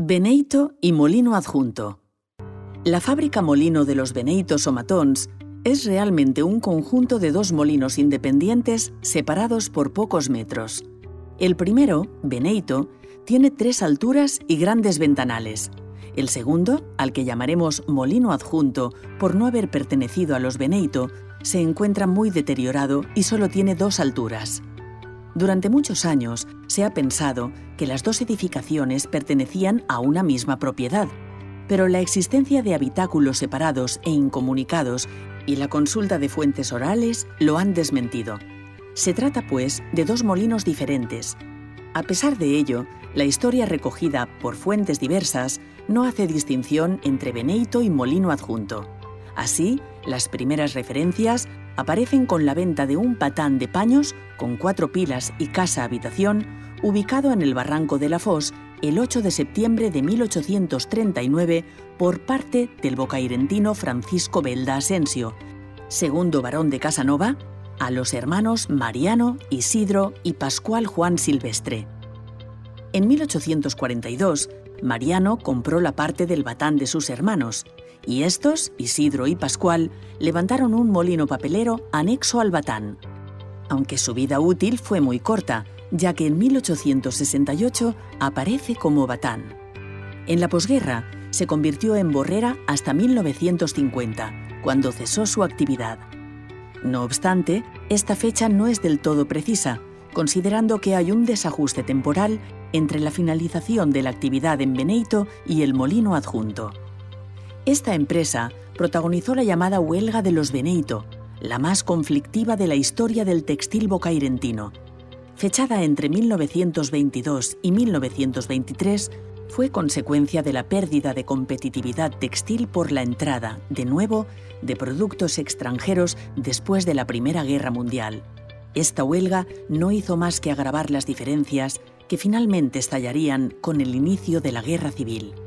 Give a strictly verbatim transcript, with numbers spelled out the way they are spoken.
Beneito y molino adjunto. La fábrica molino de los Beneitos o Matons es realmente un conjunto de dos molinos independientes separados por pocos metros. El primero, Beneito, tiene tres alturas y grandes ventanales. El segundo, al que llamaremos molino adjunto por no haber pertenecido a los Beneito, se encuentra muy deteriorado y solo tiene dos alturas. Durante muchos años se ha pensado que las dos edificaciones pertenecían a una misma propiedad, pero la existencia de habitáculos separados e incomunicados y la consulta de fuentes orales lo han desmentido. Se trata, pues, de dos molinos diferentes. A pesar de ello, la historia recogida por fuentes diversas no hace distinción entre Beneito y molino adjunto. Así, las primeras referencias aparecen con la venta de un patán de paños con cuatro pilas y casa-habitación ubicado en el barranco de la Foz el ocho de septiembre de mil ochocientos treinta y nueve por parte del bocairentino Francisco Belda Asensio, segundo barón de Casanova, a los hermanos Mariano, Isidro y Pascual Juan Silvestre. En mil ochocientos cuarenta y dos, Mariano compró la parte del batán de sus hermanos, y estos, Isidro y Pascual, levantaron un molino papelero anexo al batán. Aunque su vida útil fue muy corta, ya que en mil ochocientos sesenta y ocho aparece como batán. En la posguerra se convirtió en borrera hasta mil novecientos cincuenta, cuando cesó su actividad. No obstante, esta fecha no es del todo precisa, considerando que hay un desajuste temporal entre la finalización de la actividad en Beneito y el molino adjunto. Esta empresa protagonizó la llamada Huelga de los Beneito, la más conflictiva de la historia del textil bocairentino. Fechada entre mil novecientos veintidós y mil novecientos veintitrés, fue consecuencia de la pérdida de competitividad textil por la entrada, de nuevo, de productos extranjeros después de la Primera Guerra Mundial. Esta huelga no hizo más que agravar las diferencias que finalmente estallarían con el inicio de la Guerra Civil.